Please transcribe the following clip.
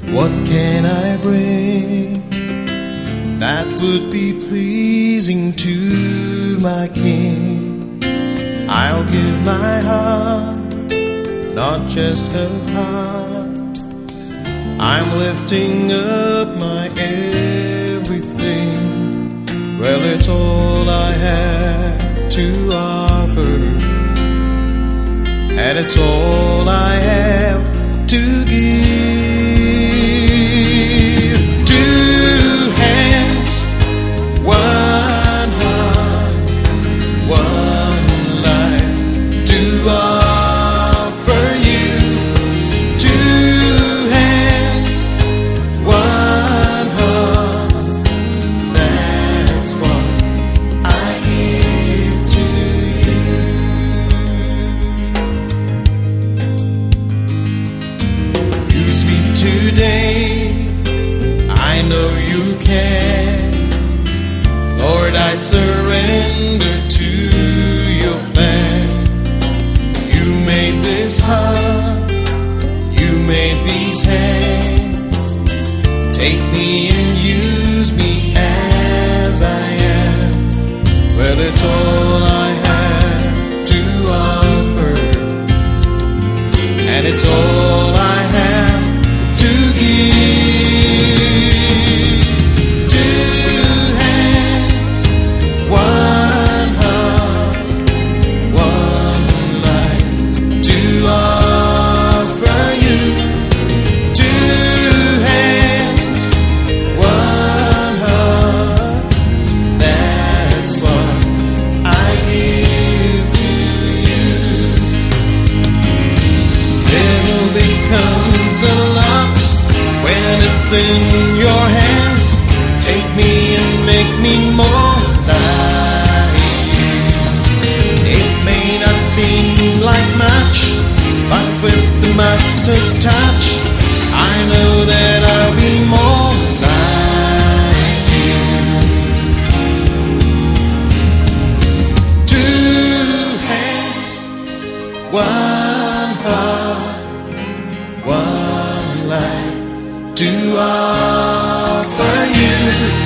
What can I bring that would be pleasing to my King? I'll give my heart, not just a part. I'm lifting up my everything. Well, it's all I have to offer, and it's all I have to give. Two hands, one heart, one life to offer you. Two hands, one heart, that's what I give to you. Use me today, I know you can. Lord, I surrender to your plan. You made this heart, you made these hands. Take me and use me as I am. Well, it's all I have to offer, and it's all I have to give. Two hands, one heart, one life to offer you. Two hands, one heart, that's what I give to you. Little becomes a lot when it's in your hands. Take me and make me more like you. It may not seem like much, but with the master's touch, I know that I'll be more like you. Two hands, one heart, one life to offer you.